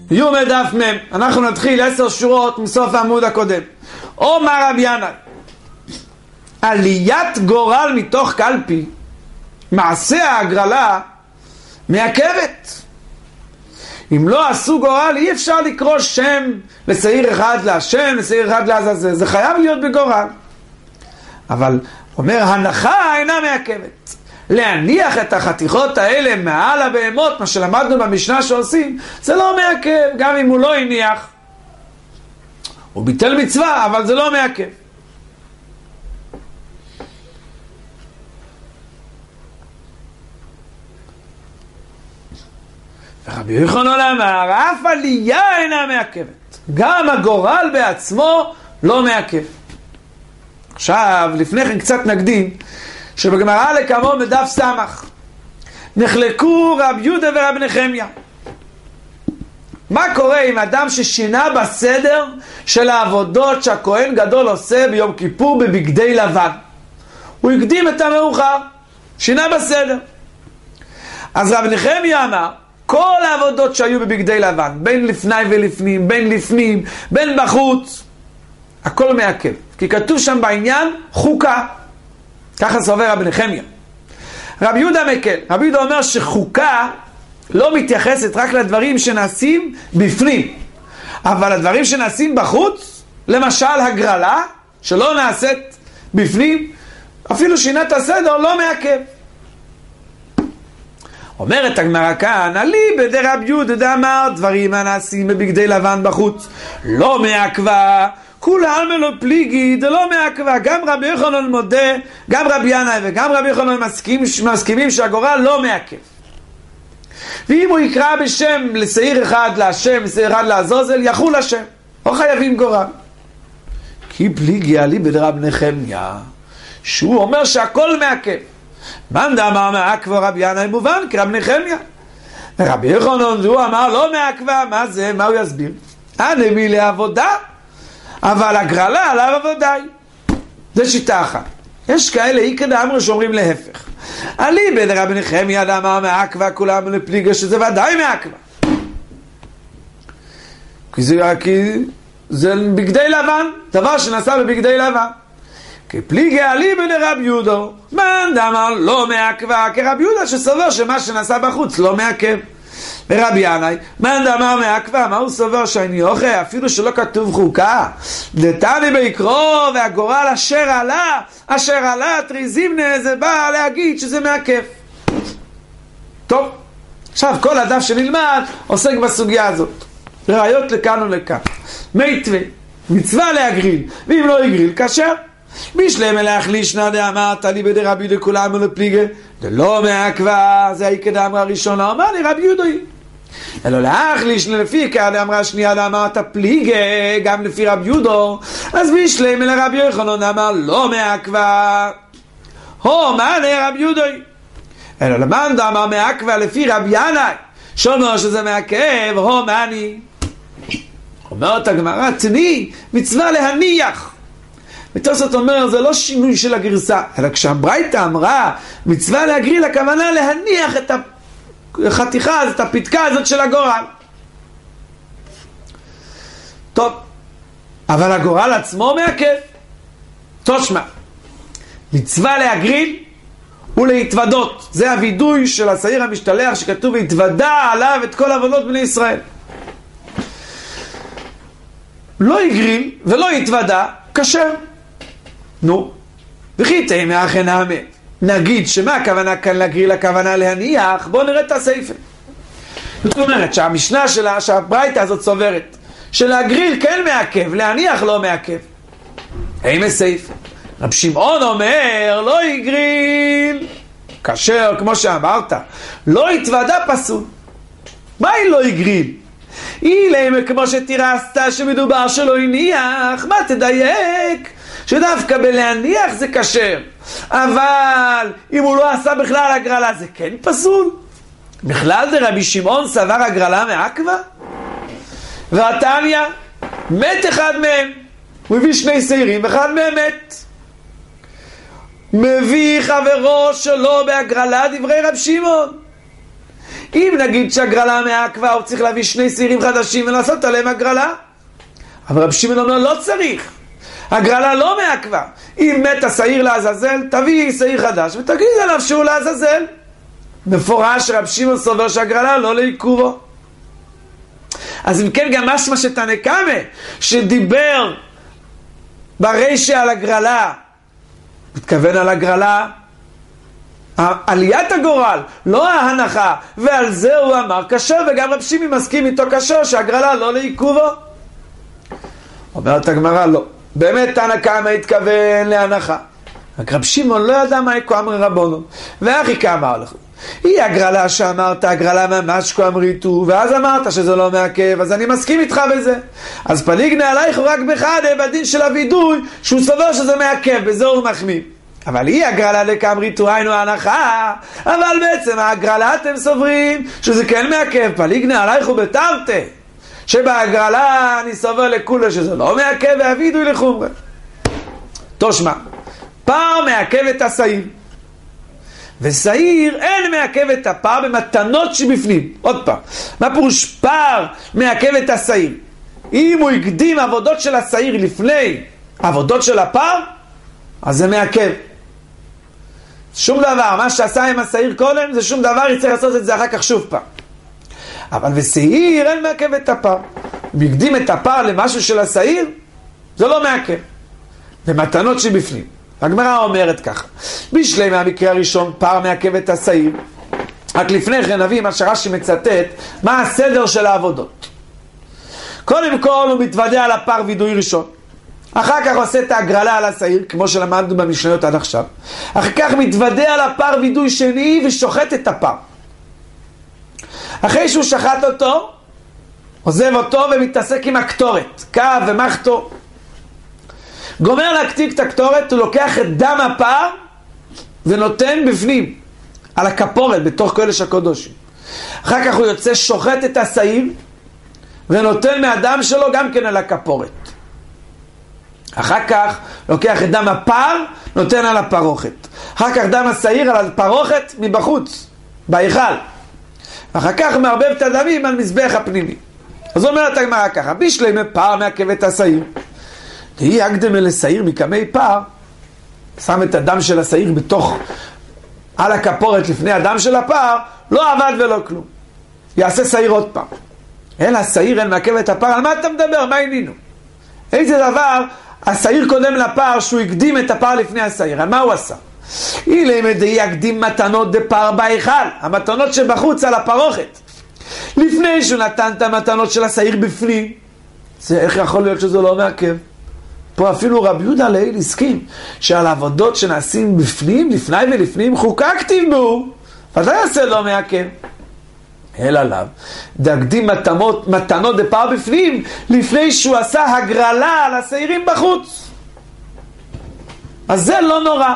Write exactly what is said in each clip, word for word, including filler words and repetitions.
יום דף מם. אנחנו נתחיל עשר שורות מסוף העמוד הקודם. אומר רבי ינאי, עליית גורל מתוך קלפי, מעשה ההגרלה מעכבת. אם לא עשו גורל, אי אפשר לקרוא שם לשעיר אחד להשם, לשעיר אחד לעזאזל. זה חייב להיות בגורל. אבל אומר, הנחה אינה מעכבת. להניח את החתיכות האלה מעל הבהמות, מה שלמדנו במשנה שעושים, זה לא מעכב, גם אם הוא לא הניח. הוא ביטל מצווה, אבל זה לא מעכב. ורבי יוחנן אמר, אף עלייה אינה מעכבת. גם הגורל בעצמו לא מעכב. עכשיו, לפני כן קצת נקדים, שבגמרא לקמו בדף סמך נחלקו רב יהודה ורב נחמיה. מה קורה עם אדם ששינה בסדר של העבודות שהכהן גדול עושה ביום כיפור בבגדי לבן? הוא הקדים את המאוחר, שינה בסדר. אז רב נחמיה אמר, כל העבודות שהיו בבגדי לבן, בין לפני ולפנים, בין לפנים, בין בחוץ, הכל מעכב. כי כתוב שם בעניין חוקה. ככה סובר רב נחמיה. רב יהודה מקל. רב יהודה אומר שחוקה לא מתייחסת רק לדברים שנעשים בפנים. אבל הדברים שנעשים בחוץ, למשל הגרלה, שלא נעשית בפנים, אפילו שינת הסדר לא מעכב. אומרת הגמרא כאן, עלי בדי רב יהודה דאמר, דברים הנעשים בבגדי לבן בחוץ לא מעכבה, כולם אלו פליגי, זה לא מעכבה. גם רבי יוחנן מודה, גם רבי ינאי וגם רבי יוחנן מסכים, מסכימים שהגורל לא מעכב. ואם הוא יקרא בשם לשעיר אחד להשם, לשעיר אחד לעזאזל, יחול השם, לא חייבים גורל. כי פליגי עלי בדי רב נחמיה, שהוא אומר שהכל מעכב. מאן דאמר מעכבה רבי ינאי מובן כרב נחמיה. רבי יוחנן הוא אמר לא מעכבה, מה זה? מה הוא יסביר? הנביא לעבודה, אבל הגרלה עליו עבודה היא. זה שיטה אחת. יש כאלה איקא דאמרי שאומרים להפך. עלי בדי רבי נחמיה דאמר מעכבה כולם לפליגה, שזה ודאי מעכבה. כי זה, כי זה בגדי לבן, דבר שנעשה בבגדי לבן. כפליגה עלי בדי רבי יהודה, מאן דאמר לא מעכבה, כרבי יהודה שסובר שמה שנעשה בחוץ לא מעכב. ורבי ינאי, מאן דאמר מעכבה, מה הוא סובר? שאני אוכל, אפילו שלא כתוב חוקה, דתני בעיקרו והגורל אשר עלה, אשר עלה תריזימנה, זה בא להגיד שזה מעכב. טוב, עכשיו כל הדף שנלמד עוסק בסוגיה הזאת, ראיות לכאן ולכאן. מיתווה, מצווה להגריל, ואם לא יגריל, כשר. בשלם אלך לישנא דאמרת לי בדי רבי יהודה כולם ולפליגה, דלא מעכבה, זה איקא דאמרה ראשונה, אמר לי רבי יהודה. אלא לך לישנא לפי כאן דאמרה שנייה דאמרת פליגה, גם לפי רבי יהודה, אז בשלם אל רבי יוחנן אמר לא מעכבה. הו, מה נהיה רבי יהודה? אלא למאן דאמר מעכבה לפי רבי ינאי, שאומר שזה מעכב, הו, מה אני? אומרת הגמרא, תני מצווה להניח. ותוספות אומר, זה לא שינוי של הגרסה, אלא כשהברייתא אמרה מצווה להגריל, הכוונה להניח את החתיכה הזאת, את הפתקה הזאת של הגורל. טוב, אבל הגורל עצמו מעכב. תושמע, מצווה להגריל ולהתוודות, זה הוידוי של השעיר המשתלח שכתוב והתוודע עליו את כל עוונות בני ישראל. לא הגריל ולא התוודע, כשר. נו, וכי תימא אכן נאמר, נגיד שמה הכוונה כאן להגריל, הכוונה להניח. בואו נראה את הסעיפה. זאת אומרת שהמשנה שלה, שהברייתא הזאת סוברת שלהגריל כן מעכב, להניח לא מעכב. אימא סעיפה, רב שמעון אומר לא יגריל כשר, כמו שאמרת, לא התוודע פסול. מה היא לא יגריל? אילמה כמו שתירסת שמדובר שלא הניח, מה תדייק? שדווקא בלהניח זה כשר, אבל אם הוא לא עשה בכלל הגרלה זה כן פסול. בכלל זה רבי שמעון סבר הגרלה מעכבה. והתניא מת אחד מהם, הוא הביא שני שעירים ואחד מהם מת. מביא חברו שלו בהגרלה דברי רב שמעון, אם נגיד שהגרלה מעכבה, הוא צריך להביא שני שעירים חדשים ולעשות עליהם הגרלה. אבל רב שמעון אומר, לא צריך. הגרלה לא מעכבה. אם מת השעיר לעזאזל, תביא שעיר חדש ותגיד עליו שהוא לעזאזל. מפורש רב שמעון סובר שהגרלה לא לעיכובו. אז אם כן, גם משמע שתנא קמא שדיבר ברישא על הגרלה, מתכוון על הגרלה עליית הגורל, לא ההנחה, ועל זה הוא אמר קשר, וגם רב שמעון מסכים איתו קשר שהגרלה לא לעיכובו. אומרת הגמרא, לא, באמת תנא קמא התכוון להנחה, רק רב שמעון לא ידע מה כה אמרי רבונו. ואחי כאמר לך, היא הגרלה שאמרת, הגרלה ממש כה אמריתו, ואז אמרת שזה לא מעכב, אז אני מסכים איתך בזה. אז פליגנה עלייך רק בחדה בדין של הווידוי שהוא סובר שזה מעכב, בזה הוא מחמיא. אבל היא הגרלה לכאמריתו, היינו ההנחה, אבל בעצם ההגרלה אתם סוברים שזה כן מעכב. פליגנה עלייך ובתרתי שבהגרלה אני סובר לכולה שזה לא מעכב, והווידוי לחומרה. תושמע, פר מעכב את השעיר, ושעיר אין מעכב את הפר במתנות שבפנים. עוד פעם, מה פירוש פר מעכב את השעיר? אם הוא הקדים עבודות של השעיר לפני עבודות של הפר, אז זה מעכב. שום דבר, מה שעשה עם השעיר קודם, זה שום דבר, יצטרך לעשות את זה אחר כך שוב פעם. אבל בשעיר אין מעכב את הפר. אם הקדים את הפר למשהו של השעיר, זה לא מעכב. במתנות שבפנים. הגמרא אומרת ככה, בשלם מהמקרה הראשון פר מעכב את השעיר. רק לפני כן נביא מה שרש"י מצטט, מה הסדר של העבודות. קודם כל הוא מתוודע על הפר וידוי ראשון, אחר כך עושה את ההגרלה על השעיר, כמו שלמדנו במשניות עד עכשיו. אחר כך מתוודע על הפר וידוי שני ושוחט את הפר. אחרי שהוא שחט אותו, עוזב אותו ומתעסק עם הקטורת, קו ומחתו. גומר להקטיק את הקטורת, הוא לוקח את דם הפר ונותן בפנים, על הכפורת, בתוך קודש הקודשים. אחר כך הוא יוצא, שוחט את השעיר ונותן מהדם שלו גם כן על הכפורת. אחר כך לוקח את דם הפר, נותן על הפרוכת. אחר כך דם השעיר על הפרוכת מבחוץ, בהיכל. אחר כך מערבב את הדמים על מזבח הפנימי. אז אומרת הגמרא ככה, בשלמה פר מעכב את השעיר. תהי הקדם אל השעיר מקמי פר, שם את הדם של השעיר בתוך, על הכפורת לפני הדם של הפר, לא עבד ולא כלום. יעשה שעיר עוד פעם. אין השעיר, אין מעכב את הפר, על מה אתה מדבר? מה עינינו? איזה דבר, השעיר קודם לפר שהוא הקדים את הפר לפני השעיר, על מה הוא עשה? אילם דהי יקדים מתנות דפר בהיכל, המתנות שבחוץ על הפרוכת. לפני שהוא נתן את המתנות של השעיר בפנים, זה איך יכול להיות שזה לא מעכב? פה אפילו רבי יהודה להיל הסכים שעל העבודות שנעשים בפנים, לפני ולפנים, חוקה כתיב בו, ואתה יעשה לא מעכב. אל עליו, דקדים מתנות, מתנות דפר בפנים, לפני שהוא עשה הגרלה על השעירים בחוץ. אז זה לא נורא.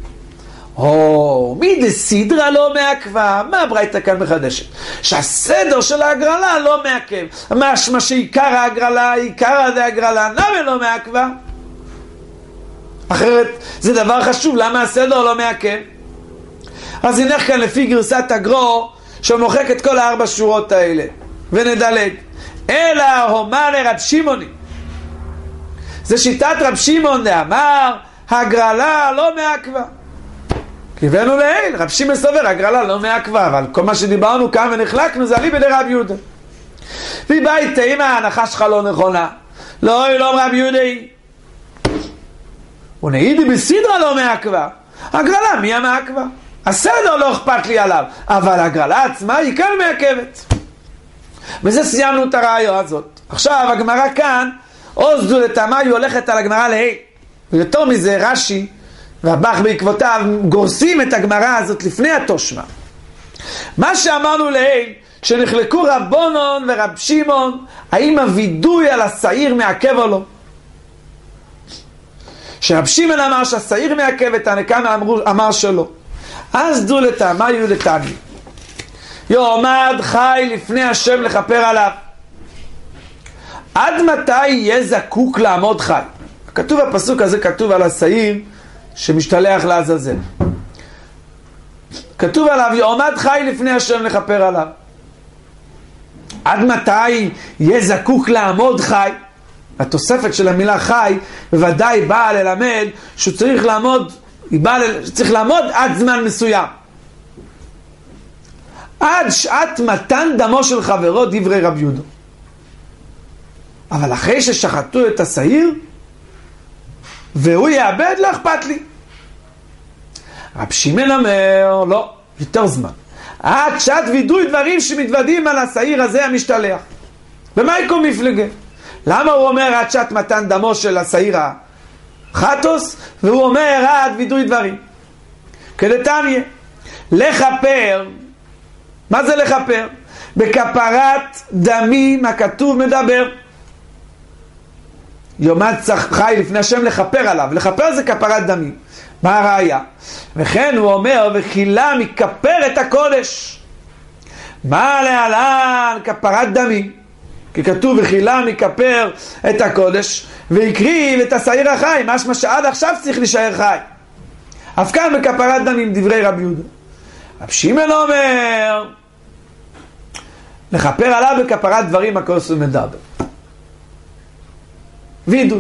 או, מי דסידרה לא מעכבה? מה הברייתא כאן מחדשת? שהסדר של ההגרלה לא מעכב. משמע שעיקר ההגרלה, עיקר ההגרלה, נמי לא מעכבה. אחרת, זה דבר חשוב, למה הסדר לא מעכב? אז נלך כאן לפי גרסת הגרו, שמוחק את כל הארבע שורות האלה, ונדלג. אלא הומה לרב שמעוני. זה שיטת רב שמעון דאמר, הגרלה לא מעכבה. כיוונו לעיל, רב שמעון סובר, הגרלה לא מעכבה, אבל כל מה שדיברנו כאן ונחלקנו זה אליבא דרב יהודה. ובית אם ההנחה שלך לא נכונה, לא אילום רב יהודה, ונעידי בסדרה לא מעכבה. הגרלה מי המעכבה? הסדר לא אכפת לי עליו, אבל הגרלה עצמה היא כאן מעכבת. וזה סיימנו את הרעיון הזאת. עכשיו הגמרא כאן, עוז לטעמה, היא הולכת על הגמרא להי. ויותר מזה רש"י והבח בעקבותיו גורסים את הגמרא הזאת לפני התושמה. מה שאמרנו להי, שנחלקו רבונון ורב שמעון, האם הווידוי על השעיר מעכב או לא? שרב שמעון אמר שהשעיר מעכב, תנא קמא אמר שלא. אז דו לטעמה יהיו לטעמי. יועמד חי לפני השם לכפר עליו. עד מתי יהיה זקוק לעמוד חי? כתוב הפסוק הזה, כתוב על השעיר שמשתלח לעזאזל. כתוב עליו, יעמד חי לפני השם לכפר עליו. עד מתי יהיה זקוק לעמוד חי? התוספת של המילה חי בוודאי באה ללמד שהוא צריך לעמוד, היא באה ל... צריך לעמוד עד זמן מסוים. עד שעת מתן דמו של חברו, דברי רב יהודה. אבל אחרי ששחטו את השעיר והוא יאבד, לא אכפת לי. רב שמעון אומר, לא, יותר זמן. עד שעת וידוי דברים שמתוודים על השעיר הזה המשתלח. ומה יקום מפלגה? למה הוא אומר עד שעת מתן דמו של השעיר החטוס, והוא אומר עד וידוי דברים? כדתניא, לכפר, מה זה לכפר? בכפרת דמים הכתוב מדבר. יעמד חי לפני השם לכפר עליו. לכפר זה כפרת דמים. מה הראיה? וכן הוא אומר, וכילה מכפר את הקודש. מה להלן כפרת דמים? כי כתוב וכילה מכפר את הקודש והקריב את השעיר החי, משמע שעד עכשיו צריך להישאר חי. אף כאן בכפרת דמים דברי רב יהודה. רב שמעון אומר לכפר עליו בכפרת דברים הכוס ומדבר. וידוי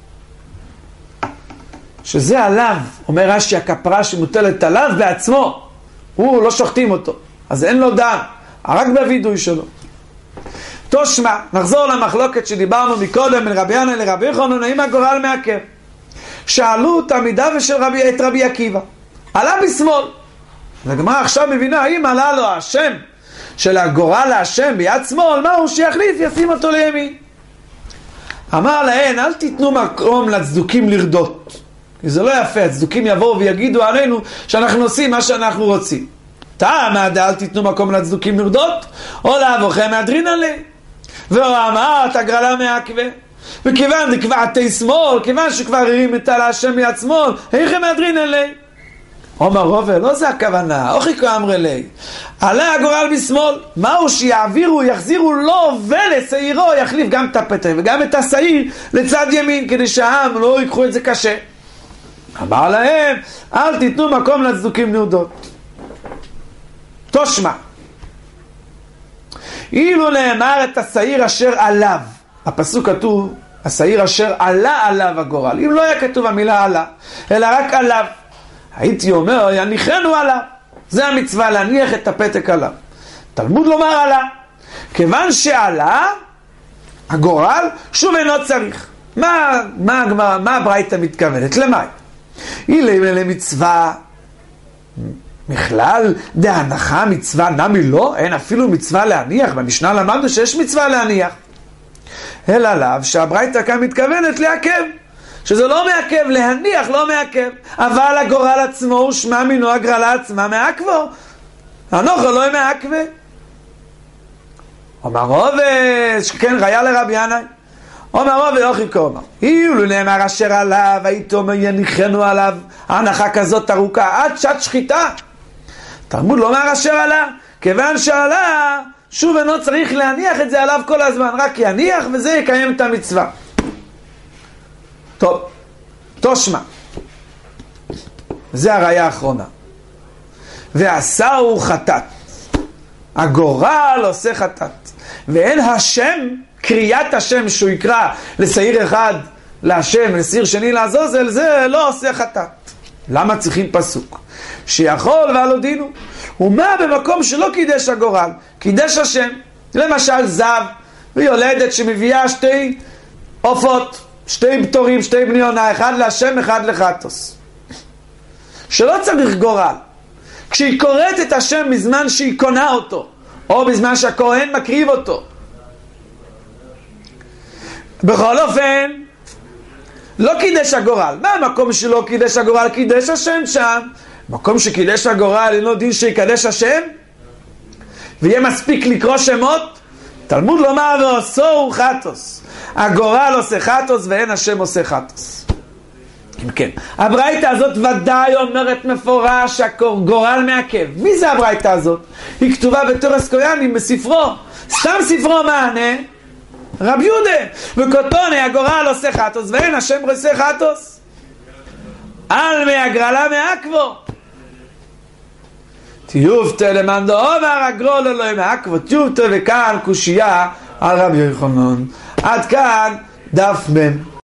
שזה עליו, אומר רש"י, הכפרה שמוטלת עליו בעצמו, הוא לא שוחטים אותו, אז אין לו דם, רק בווידוי שלו. תושמע, נחזור למחלוקת שדיברנו מקודם בין רבי ינאי לרבי יוחנן, האם הגורל מעכב? שאלו תלמידיו של רבי, את רבי עקיבא, עלה בשמאל. והגמרא עכשיו מבינה, האם עלה לו השם של הגורל להשם ביד שמאל, מה הוא שיחליף, ישים אותו לימין. אמר להן, אל תיתנו מקום לצדוקים לרדות, כי זה לא יפה, הצדוקים יבואו ויגידו עלינו שאנחנו עושים מה שאנחנו רוצים. טעם עדה, אל תיתנו מקום לצדוקים לרדות, או לאבוכם מהדרין עלי. והוא אמר, את הגרלה מעכבה. וכיוון דקבעתי שמאל, כיוון שכבר הרים את על השם מיד שמאל, איך הם מהדרין עלי? אומר רובה, לא זה הכוונה, אוכי כאמר אלי. עלה הגורל בשמאל, מהו שיעבירו, יחזירו לו ולשעירו, יחליף גם את הפתח וגם את השעיר לצד ימין, כדי שהעם לא ייקחו את זה קשה. אמר להם, אל תיתנו מקום לצדוקים לרדות. תושמע, אילו נאמר את השעיר אשר עליו, הפסוק כתוב, השעיר אשר עלה עליו הגורל, אם לא היה כתוב המילה עלה, אלא רק עליו, הייתי אומר, יניחנו עליו. זה המצווה, להניח את הפתק עליו. תלמוד לומר עלה. כיוון שעלה, הגורל, שוב אינו צריך. מה, מה, מה, מה הברייתא מתכוונת? למה? אילה למצווה, מכלל דהנחה מצווה נמי לא, אין אפילו מצווה להניח, במשנה למדנו שיש מצווה להניח. אלא לאו שהברייתא כאן מתכוונת לעכב. שזה לא מעכב, להניח לא מעכב, אבל הגורל עצמו הוא שמע מינו הגרלה עצמה מעכבו, הנוכל לא מעכבה. אומר רובה, שכן ראיה לרבי ינאי, אומר רובה אוכי כאומר, אילו נאמר אשר עליו, היית אומר יניחנו עליו, הנחה כזאת ארוכה, עד שעת שחיטה. תלמוד לומר אשר עלה, כיוון שעלה, שוב אינו צריך להניח את זה עליו כל הזמן, רק יניח וזה יקיים את המצווה. טוב, תושמע, זה הראיה האחרונה. ועשה הוא חטאת, הגורל עושה חטאת, ואין השם, קריאת השם שהוא יקרא לשעיר אחד להשם, לשעיר שני לעזוזל, זה לא עושה חטאת. למה צריכים פסוק? שיכול ועל הודינו. ומה במקום שלא קידש הגורל? קידש השם. למשל זב ויולדת שמביאה שתי עופות, שתי בתורים, שתי בני עונה, אחד להשם, אחד לחטוס. שלא צריך גורל. כשהיא קוראת את השם בזמן שהיא קונה אותו, או בזמן שהכהן מקריב אותו. בכל אופן, לא קידש הגורל. מה המקום שלא קידש הגורל? קידש השם שם. מקום שקידש הגורל, אינו דין שיקדש השם? ויהיה מספיק לקרוא שמות? תלמוד לומר ועושו הוא חטוס. הגורל עושה חטוס ואין השם עושה חטוס. אם כן, הברייתא הזאת ודאי אומרת מפורש שהגורל מעכב. מי זה הברייתא הזאת? היא כתובה בתורס קויאנים בספרו. סתם ספרו מענה רב יהודה. וכותוני הגורל עושה חטוס ואין השם עושה חטוס. על מהגרלה מעכבו. תיובתא למאן דאמר הגרול אלוהים מעכבו תיובתא, וכאן קושייה על רבי יוחנן. עד כאן דף מ'.